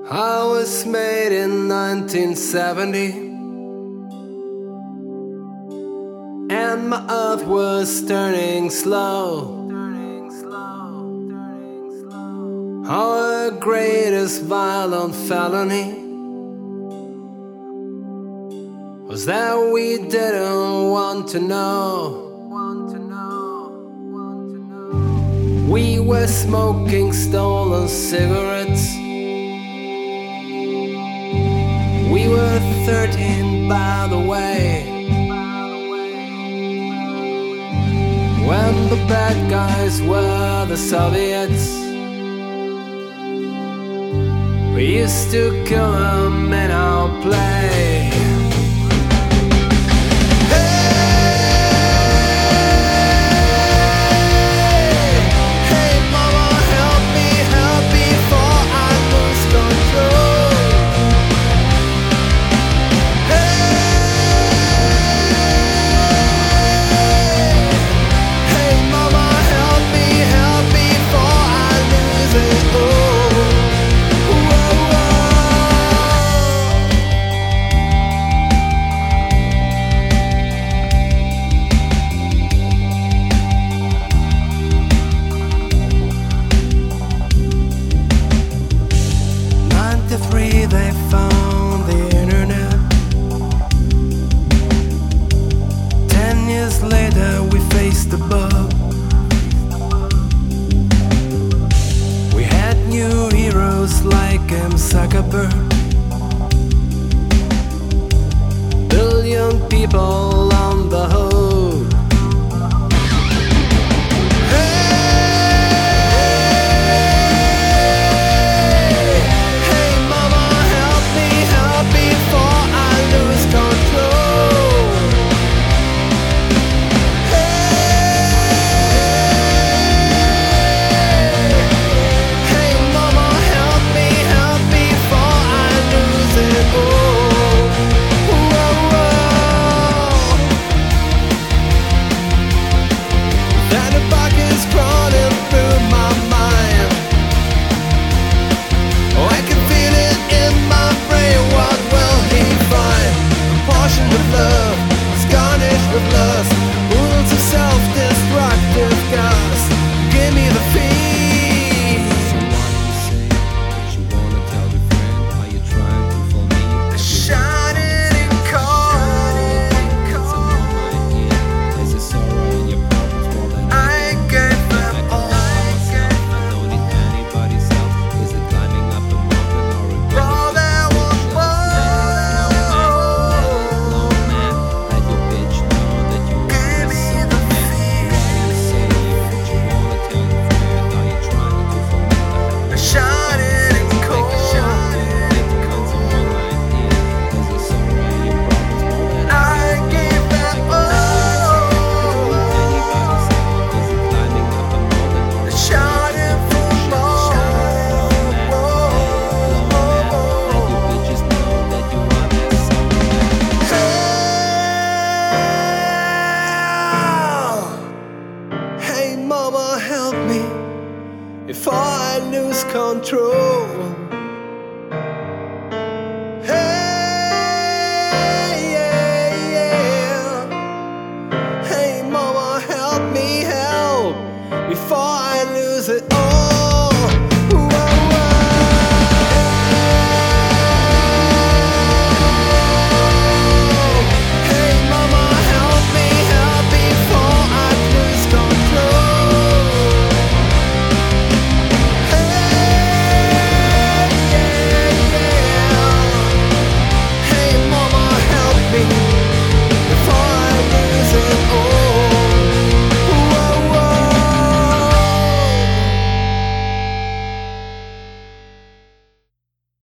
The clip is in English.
I was made in 1970, and my earth was turning slow. Our greatest violent felony was that we didn't want to know. We were smoking stolen cigarettes. We were 13, by the way, when the bad guys were the Soviets. We used to kill them in our play. They found the internet. 10 years later we faced the bug. We had new heroes like M. Zuckerberg. Billion people on the hook. Mama, help me if I lose control.